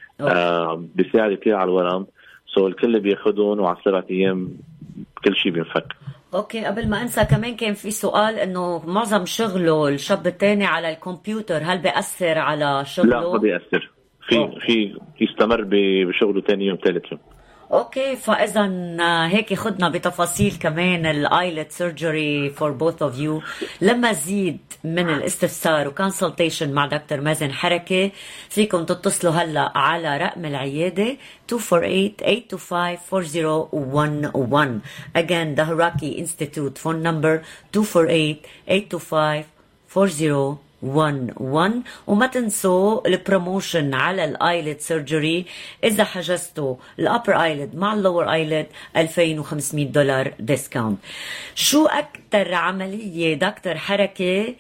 آه بيساعد كثير على الورم. سو الكل بياخذهم وعلى السبع ايام كل شيء بينفك. اوكي. قبل ما انسى كمان كان في سؤال انه معظم شغله الشاب الثاني على الكمبيوتر، هل بيأثر على شغله؟ لا ما بيأثر، في أوه. في يستمر بشغله ثاني يوم ثالث يوم. اوكي. فاذا هيك خدنا بتفاصيل كمان الايلت سيرجري فور بوث اوف يو. لما زيد من الاستفسار وكونسلتيشن مع دكتور مازن حركه فيكم تتصلوا هلا على رقم العياده two four eight eight two five four zero one one. Again the Haraki Institute phone number two four eight eight two five four zero one one. وما تنسوا البروموشن على الايلت سيرجري اذا حجزتوا الابر ايلت مع اللور ايلت ألفين وخمسمية دولار ديسكاونت. شو اكتر عمليه دكتور حركه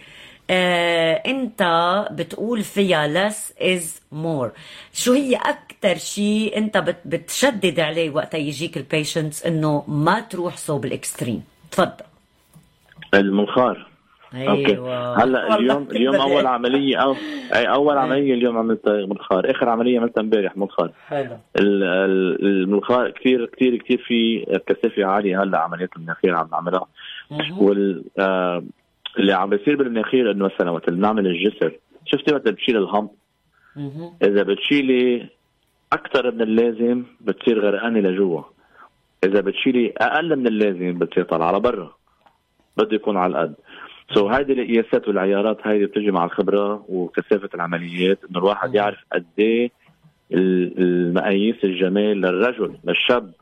آه انت بتقول فيها less is more؟ شو هي اكتر شيء انت بت بتشدد عليه وقت يجيك البيشنتس انه ما تروح صوب الاكستريم؟ تفضل. المنخار. ايوه هلا اليوم اليوم اول عمليه او اي اول عمليه اليوم عملت منخار، اخر عمليه عملتها امبارح منخار. حلو. المنخار كثير كثير كثير في كثافه عاليه. هلا عمليات المناخير عم نعملها، وال آه اللي عم بيصير بالمناخير انه مثلا وقت بنعمل الجسر، شفتي وقت بتشيل الهامب، اذا بتشيلي اكثر من اللازم بتصير غرقانه لجوا، اذا بتشيلي اقل من اللازم بتصير طالعه لبرا، بده يكون على القد. سو so هيدي القياسات والعيارات هيدي بتجي مع الخبره وكثافه العمليات، انه الواحد يعرف قد ايه المقاييس الجمال للرجل للشاب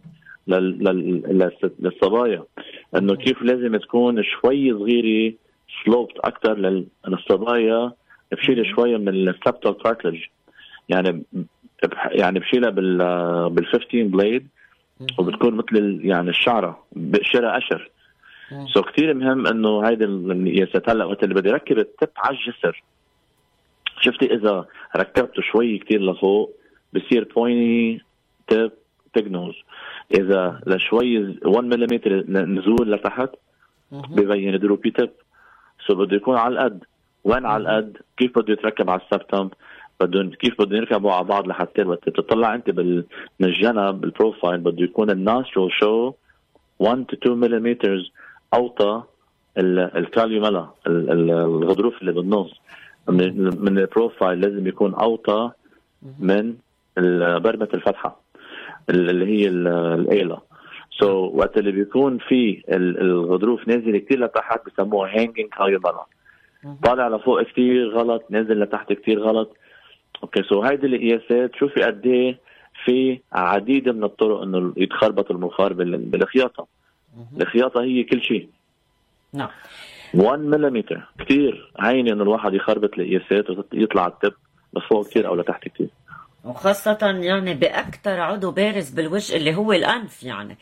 للصبايا، انه كيف لازم تكون شوي صغيره سلوبت اكثر للصبايا، بشيل شويه من السبتال كارتلج، يعني يعني بشيلها بال بال خمستاشر بليد، وبتكون مثل يعني الشعره بقشرها قشر. سو so كثير مهم انه هيدي القياسات. هلا وقت اللي بدي ركب التب على الجسر، شفتي اذا ركبته شوي كثير لفوق بصير بويني تب تجنوز، اذا لشوي واحد ملم نزول لتحت ببين دروبي تب. سو so بده يكون على القد. وين على القد؟ كيف بده يتركب على السبتم؟ بدهم كيف بدهم يركبوا على بعض لحتى وقت تطلع انت بال من الجنب بالبروفايل بده يكون الناسترول شو واحد to two millimeters اوطى الكاليوملا الغضروف اللي بالنص من, من البروفايل، لازم يكون اوطى من برمة الفتحة اللي هي الايلا. سو so وقت اللي بيكون في الغضروف نازل كتير لتحت بسموه هانجينج كاليوملا، طالع لفوق كتير غلط، نازل لتحت كتير غلط. اوكي سو so هيدي القياسات. شوفي قد ايه في عديد من الطرق انه يتخربط المنخار بالخياطه. الخياطه هي كل شيء. نعم. واحد ملم كتير هيني انه الواحد يخربط القياسات ويطلع التب لفوق كتير او لتحت كتير، وخاصة يعني بأكتر عضو بارز بالوجه اللي هو الأنف. يعني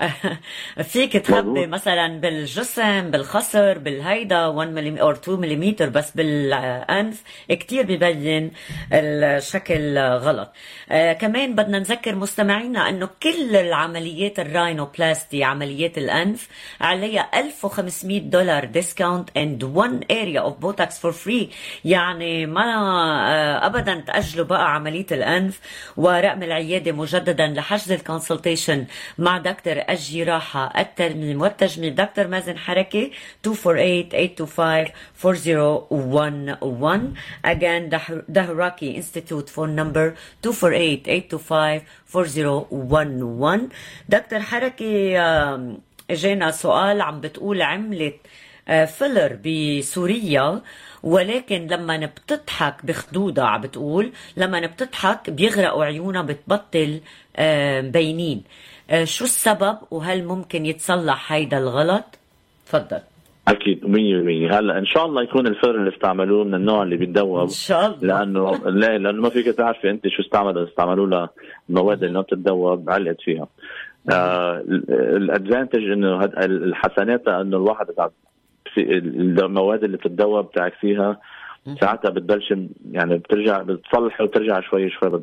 فيك تخبي مثلا بالجسم بالخصر بالهيدا واحد ملم أو اثنين ملم، بس بالأنف كتير ببين الشكل غلط. آه كمان بدنا نذكر مستمعينا أنه كل العمليات الراينوبلاستي عمليات الأنف عليها ألف وخمسمية دولار ديسكاونت and one area of Botox for free. يعني ما آه أبدا تأجلوا بقى عملية الأنف. ورقم العيادة مجددا لحجز الكونسلتيشن مع دكتور الجراحة الترميم والتجميل دكتور مازن حركي two four eight eight two five four zero one one. Again the Haraki Institute phone number two four eight eight two five four zero one one. دكتور حركي اجينا سؤال عم بتقول عملت فيلر بسوريا، ولكن لما بتضحك بخدودها عم بتقول لما بتضحك بيغرقوا عيونها بتبطل بينين. شو السبب وهل ممكن يتصلح هيدا الغلط؟ تفضل. اكيد مية بالمية. هلا ان شاء الله يكون الفيلر اللي استعملوه من النوع اللي بيتذوب، ان شاء الله، لانه لا لانه ما فيك تعرفي انت شو استعملوا استعملوا له المواد اللي ما بتتذوب علقت فيها. آه الادفانتج انه الحسنات انه الواحد في المواد اللي بتتذوب بتاعك فيها ساعتها بتبلش يعني بترجع بتصلح وترجع شوي شوي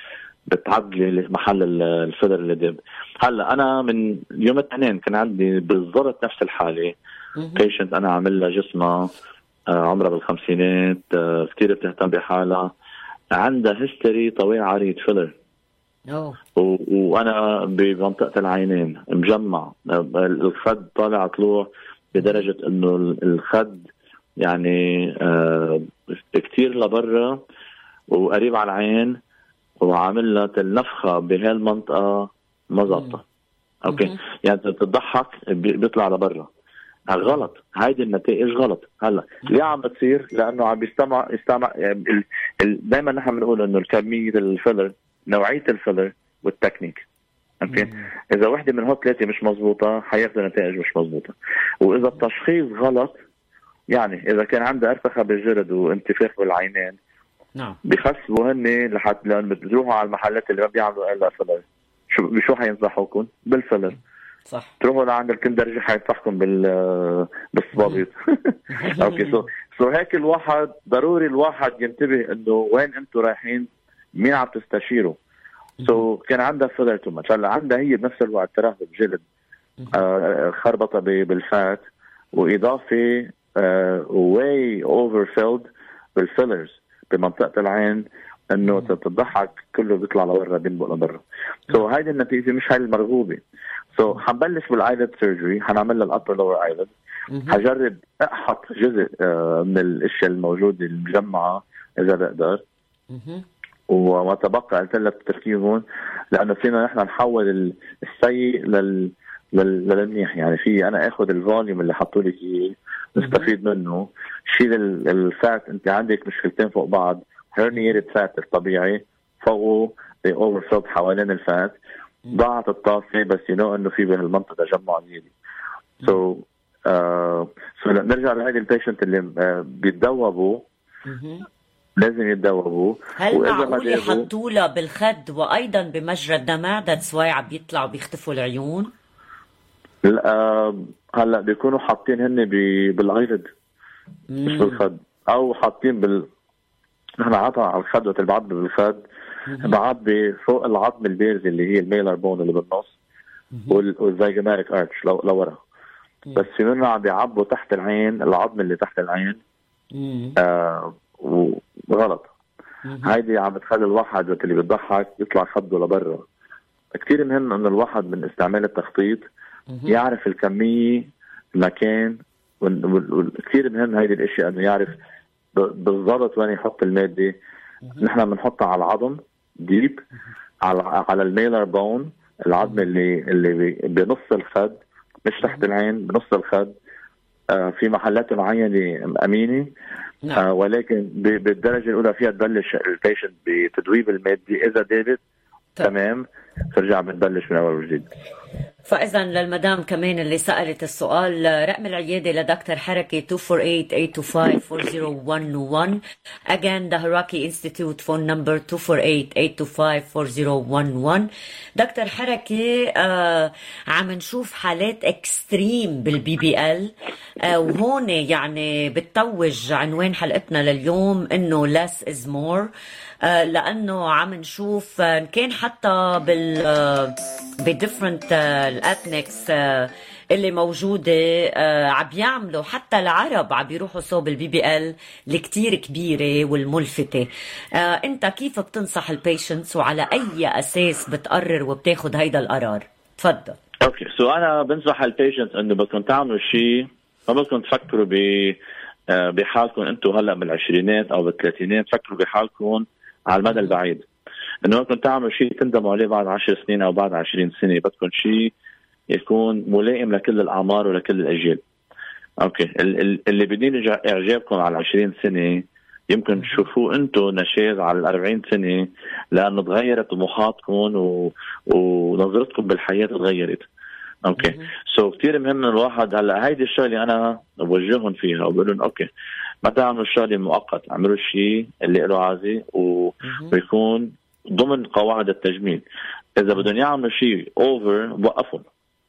بتعدلي محل الفيلر اللي دب. هلا انا من يوم الاثنين كان عندي بالضبط نفس الحاله، بيشنت انا عامل لها جسمها عمرها بالخمسينات، كثير بتهتم بحالها، عندها هيستوري طويل عريض فيلر. أوه. وانا بمنطقه العينين مجمع، الخد طالع طلوع بدرجه انه الخد يعني آه كثير لبرا وقريب على العين، وعامل لها النفخه بهالمنطقه ما ظابطه. اوكي يعني تضحك بيطلع لبرا، غلط. هيدي النتائج غلط. هلا ليه عم بتصير؟ لانه عم بيستمع يستمع يعني دائما نحن بنقول انه الكميه الفيلر، نوعيه الفيلر والتكنيك. اوكي اذا وحده من هول ثلاثه مش مزبوطه حياخذ نتائج مش مزبوطه. واذا التشخيص غلط، يعني اذا كان عندها ارتخاء بالجلد وانتفاخ بالعينين، نعم بخسبوا هن لحد لان بتروحوا على المحلات اللي ما بيعملوا الا فيلر. شو بشو حينصحوكم؟ بالفيلر. صح. تروحوا لعند الكندرجي حينصحكم بال بالصبابيط. اوكي سو سو هيك الواحد ضروري الواحد ينتبه انه وين انتم رايحين، مين عم تستشيروا. سو so, كان عندها فيلر تو ماتش. هلا عندها هي بنفس الوقت ترهب الجلد، آه خربطه بالفات، واضافه واي اوفر فيلد بالفيلرز بمنطقه العين، انه تضحك كله بيطلع لبرا بينبق لبرا. سو so, هيدي النتيجه مش هاي المرغوبه. سو so, حنبلش بالايلد سيرجري، حنعمل الابر لور ايلد، حجرب احط جزء من الاشياء الموجوده المجمعه اذا بقدر، وما تبقى قلت لك تركيبهم، لانه فينا نحن نحول السيء لل للمنيح. يعني في انا اخذ الفوليوم اللي حطوا لك اياه نستفيد منه، شيل الفات. انت عندك مشكلتين فوق بعض، هيرنييتد فات الطبيعي فوقه اوفر حوالين الفات، ضاعت الطاسه بس ينو انه في بهالمنطقه تجمع زيادي. سو so, آه so نرجع لهذه البيشنت اللي آه بيتدوبوا، لازم يتدوبوا. هل معقول يحطوا لها بالخد وايضا بمجرى الدمع؟ ذاتس واي عم بيطلعوا بيختفوا العيون؟ لا هلا بيكونوا حاطين هن بالايلد مش بالخد، او حاطين بال نحن عطى على الخد وقت بعض بالخد، بعض فوق العظم البارز اللي هي الميلر بون اللي بالنص والزيجوماتيك ارتش لورا، بس في منهم عم بيعبوا تحت العين، العظم اللي تحت العين آه وغلط. هيدي عم بتخلي الواحد وقت اللي بيضحك يطلع خده لبرا. كتير مهم انه الواحد من استعمال التخطيط يعرف الكمية، المكان، وكثير مهم هيدي الاشياء انه يعرف بالضبط وين يحط المادة. نحن بنحطها على العظم ديب، على على الميلر بون، العظم اللي اللي بنص الخد مش تحت العين، بنص الخد. آه في محلات معينة أمينة، آه ولكن بالدرجة الأولى فيها تبلش البيشنت بتدويب المادة، إذا دابت تمام ترجع بنبلش من أول وجديد. فإذا للمدام كمان اللي سألت السؤال، رقم العيادة لدكتور حركي two four eight eight two five four zero one one. Again, the Haraki Institute phone number two four eight eight two five four zero one one. دكتور حركي، آه عم نشوف حالات اكستريم بالبي بي ال، آه وهون يعني بتوج عنوان حلقتنا لليوم انه less is more، آه لانه عم نشوف آه كان حتى بال آه بديفرنت الاتنكس اللي موجودة عم بيعملوا، حتى العرب عم بيروحوا صوب البي بي ال الكتير كبيرة والملفتة. انت كيف بتنصح البيشنتس وعلى اي اساس بتقرر وبتاخد هيدا القرار؟ تفضل. اوكي سو انا بنصح البيشنتس انه بدكم تعملوا شيء، ما بدكم تفكروا ب بحالكم انتم هلا بالعشرينات او بالثلاثينات، فكروا بحالكم على المدى البعيد، انه بدكم تعملوا شيء تندموا عليه بعد عشر سنين او بعد عشرين سنة. بدكم شيء يكون ملائم لكل الاعمار ولكل الاجيال. اوكي اللي بدين اعجابكم على عشرين سنة يمكن تشوفوه انتم نشاز على الأربعين سنة، لانه تغيرت طموحاتكم و... ونظرتكم بالحياة تغيرت. اوكي سو so, كتير مهم ان الواحد هلا هيدي الشغله انا بوجههم فيها وبقول لهم اوكي ما تعملوا الشغله مؤقت، اعملوا الشيء اللي له عازي و... ويكون ضمن قواعد التجميل. اذا بدهم يعملوا شيء اوفر وقفهم.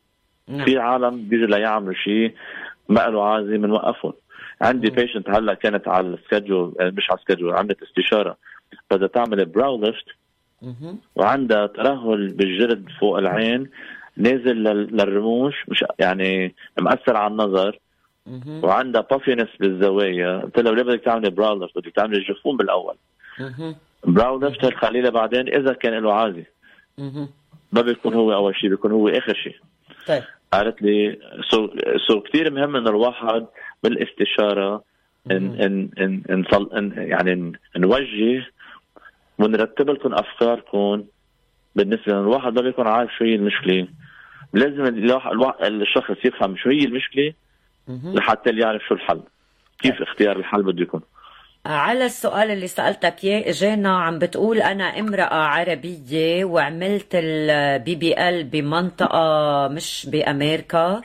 في عالم بيجوا ليعملوا شيء ما له عازي بنوقفهم. عندي بيشنت هلا كانت على السكادجول، مش على السكادجول، عملت استشاره بدها تعمل براو ليفت وعندها ترهل بالجلد فوق العين نازل للرموش، مش يعني مأثر على النظر، وعندها بافينس بالزوايا. قلت لها ليه بدك تعملي براو ليفت؟ بدك تعملي الجفون بالاول. براو ليفت هالخليله بعدين اذا كان له عازي ما بيكون هو اول شيء، بيكون هو اخر شيء. طيب قالت لي سو سو كثير مهم ان الواحد بالاستشاره ان ان ان, إن, إن يعني نوجه ونرتب لكم افكاركم. بالنسبه للواحد ما بيكون عارف شو هي المشكله، لازم الشخص يفهم شو هي المشكله لحتى يعرف شو الحل، كيف اختيار الحل بده يكون. على السؤال اللي سألتك اياه اجانا عم بتقول انا امرأة عربية وعملت البي بي ال بمنطقة مش بامريكا،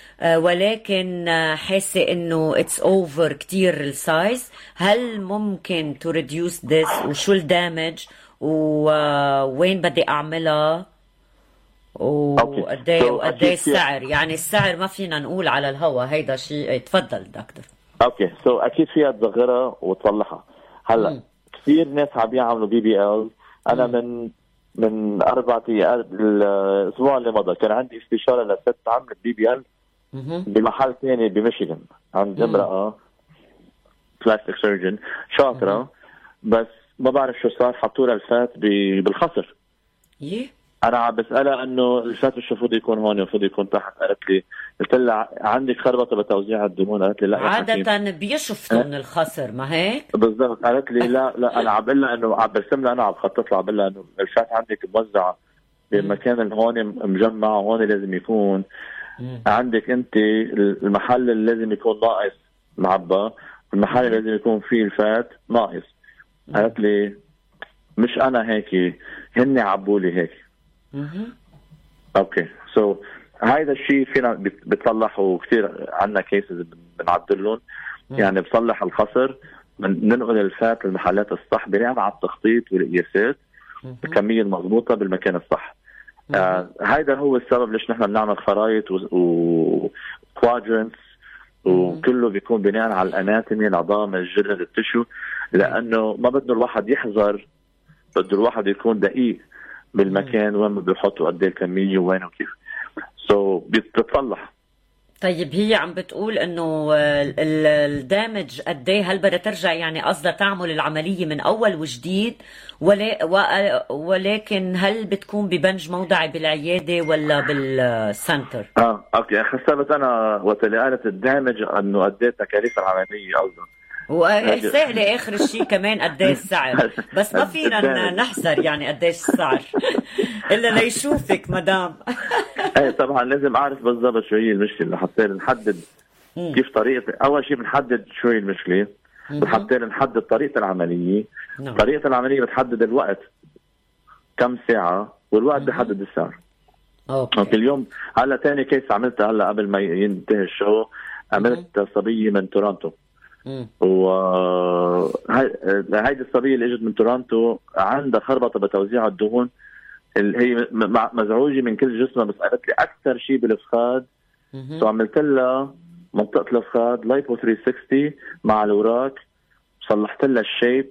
ولكن حاسة انه اتس اوفر كتير السايز، هل ممكن تو ريديوس ذس وشو الدامج ووين بدي اعملها وقديه وقديه السعر؟ يعني السعر ما فينا نقول على الهوا، هيدا شيء. تفضل دكتور. اوكي سو so, اكيد فيها تصغرها وتصلحها. هلا مم. كثير ناس عم يعملوا بي بي ال. انا مم. من من اربع ايام الاسبوع اللي مضى كان عندي استشاره لست عملت بي بي ال بمحل ثاني بميشيغان عند امرأة بلاستيك سيرجن شاطرة، بس ما بعرف شو صار، حطوا لها الفات بالخصر. يه انا عم بسالها انه الفات مش المفروض يكون هون، المفروض يكون تحت. قالت لي، قلت لها عندك خربطه بتوزيع الدهون؟ قالت لي لا يا حكيم، عادة بيشفطوا من الخصر، ما هيك؟ بالضبط. قالت لي لا لا انا عم بقول لها انه عم برسم لها، انا عم بخطط لها، عم بقول لها انه الفات عندك موزعه بمكان اللي هون مجمع، وهون لازم يكون مم. عندك انت المحل اللي لازم يكون ناقص معبى، المحل اللي لازم يكون فيه الفات ناقص. قالت لي مش انا هيك، هن عبوا لي هيك. مم. اوكي سو so, هيدا الشيء فينا بتصلح، وكثير عندنا كيسز بنعدلهم. يعني بصلح الخصر، ننقل الفات للمحلات الصح بناء على التخطيط والقياسات، الكميه المضبوطه بالمكان الصح. آه هيدا هو السبب ليش نحن بنعمل خرائط وكوادرنتس وكله بيكون بناء على الاناتومي، العظام، الجلد، التشو، لانه ما بده الواحد يحذر، بده الواحد يكون دقيق بالمكان وين بده يحط وقد ايه الكميه وين وكيف. سو so, بتتصلح. طيب هي عم بتقول انه الدامج قد ايه، هل بدها ترجع يعني قصدها تعمل العمليه من اول وجديد، ولا ولكن هل بتكون ببنج موضعي بالعياده ولا بالسنتر؟ اه اوكي حسبت انا وقت اللي قالت الدامج انه قد ايه تكاليف العمليه قصدها، وسائلة اخر الشيء كمان قد ايه السعر، بس ما فينا نحذر يعني قد ايش السعر الا ليشوفك مدام. ايه طبعا لازم اعرف بالضبط شو هي المشكله لحتى نحدد كيف طريقه. اول شيء بنحدد شو هي المشكله، حتى نحدد طريقه العمليه. نعم. طريقه العمليه بتحدد الوقت كم ساعه، والوقت بيحدد السعر. اوكي. اوكي اليوم هلا ثاني كيس عملتها هلا قبل ما ينتهي الشو، عملت صبيه من تورونتو. وهيدي الصبيه اللي اجت من تورونتو عندها خربطه بتوزيع الدهون، اللي هي مزعوجه من كل جسمها، بس قالت لي اكثر شيء بالفخاد. سو عملت لها منطقه الفخاد لايبو ثلاثمية وستين مع الوراك، صلحت لها الشيب.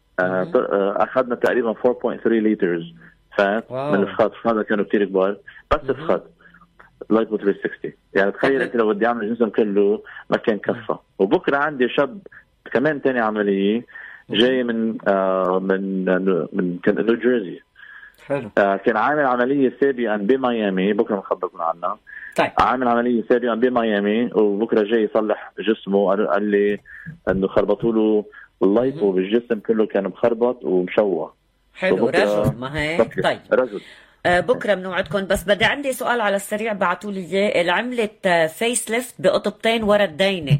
اخذنا تقريبا أربعة فاصلة ثلاثة لترز فات من الفخاد. هذا كانوا كثير كبار، بس الفخاد لايبو ثلاثمية وستين. يعني تخيل انت لو بدي اعمل الجسم كله ما كان كفى. وبكره عندي شاب كمان تاني عمليه جاي من آه من من نيو جيرسي. حلو. آه كان عامل عمليه سابقا بميامي، بكره بنخبركم عنها. طيب. عامل عمليه سابقا بميامي وبكره جاي يصلح جسمه. قال لي انه خربطوا له اللايبو بالجسم كله، كان مخربط ومشوه. حلو رجل ما هيك. طيب رجل آه بكره بنوعدكم، بس بدي عندي سؤال على السريع بعتوا لي اياه. عملت فيس ليفت بقطبتين ورا الدينه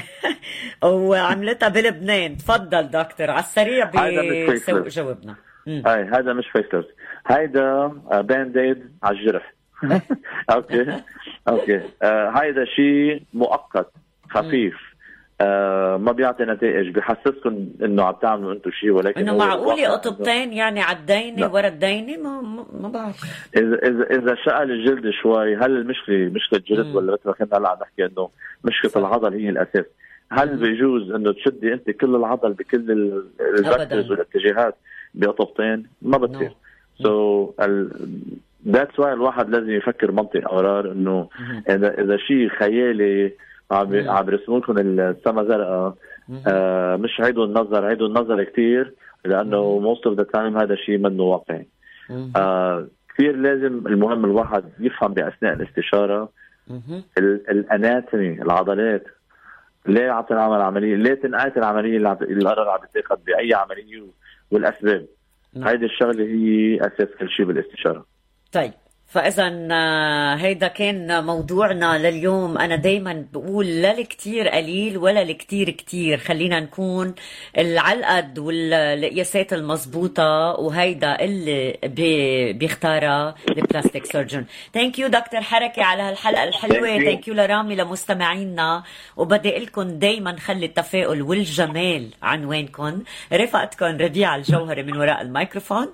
وعملتها بلبنان. تفضل دكتور على السريع جاوبنا. هاي هذا مش فيس ليفت، هيدا باند-ايد على الجرح. اوكي اوكي آه هيدا شيء مؤقت خفيف، آه ما بيعطي نتائج، بحسسكم انه عم تعملوا انتم شيء، ولكن انه معقول قطبتين يعني على الدينه ورا الدينه؟ ما ما بعرف. اذا اذا اذا شقل الجلد شوي، هل المشكله مشكله جلد ولا مثل ما كنا هلا عم نحكي انه مشكله العضل هي الاساس؟ هل بيجوز انه تشدي انت كل العضل بكل الفاكتورز والاتجاهات بقطبتين؟ ما بتصير. سو ذاتس واي الواحد لازم يفكر منطق قرار، انه اذا اذا شيء خيالي عم عم يرسموا لكم السما زرقاء، آه مش عيدوا النظر، عيدوا النظر كثير، لانه موست اوف ذا تايم هذا الشيء منه واقعي. آه كثير لازم المهم الواحد يفهم باثناء الاستشاره الاناتومي، العضلات، ليه عم تنعمل عمليه، ليه تنقعت العمليه اللي القرار عم يتاخذ باي عمليه، والاسباب. هيدي الشغله هي اساس كل شيء بالاستشاره. طيب فإذا هيدا كان موضوعنا لليوم. أنا دايما بقول لا الكتير قليل ولا الكتير كتير، خلينا نكون العلقد والقياسات المضبوطة، وهيدا اللي بي بيختارها البلاستيك سيرجن. ثانك يو دكتور حركي على هالحلقة الحلوة. ثانك يو لرامي لمستمعينا، وبدي لكم دايما خلي التفاؤل والجمال عنوانكم. رفقتكم ربيع الجوهري من وراء الميكروفون.